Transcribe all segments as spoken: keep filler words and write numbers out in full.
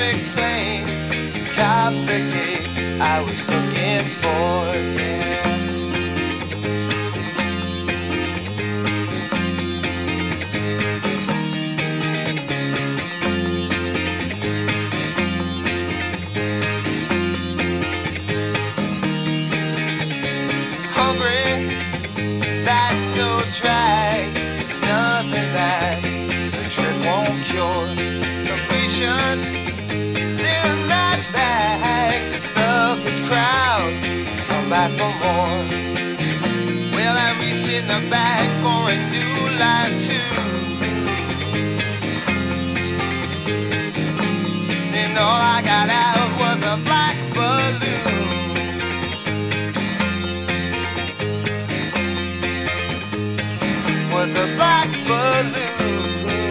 electric flame, cop the gate I was looking for, yeah. Hungry, that's no drag. It's nothing that the trick won't cure. Completion is in that bag. The suckers crowd, come back for more. Well, I reach in the bag for a new life too. And all I got out was a black balloon. Was a black balloon.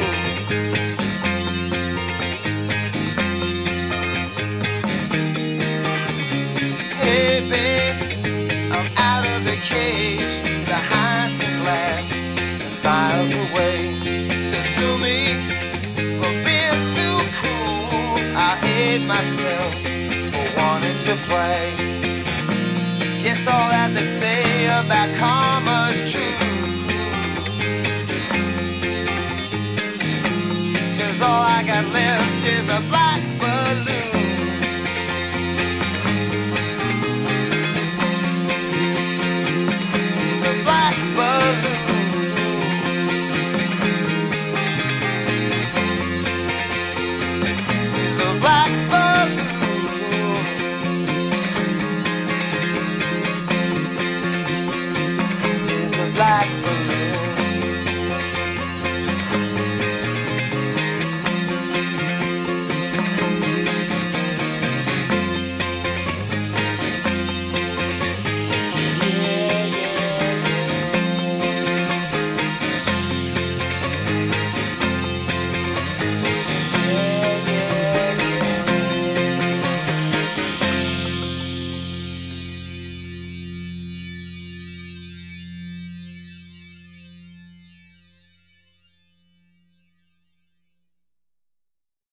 Hey babe, I'm out of the cage, behind some glass, miles away. So sue me for being too cool. I hate myself for wanting to play. Guess all I have to say about karma's true. All I got left is a black balloon. It's a black balloon. It's a black balloon. It's a black balloon.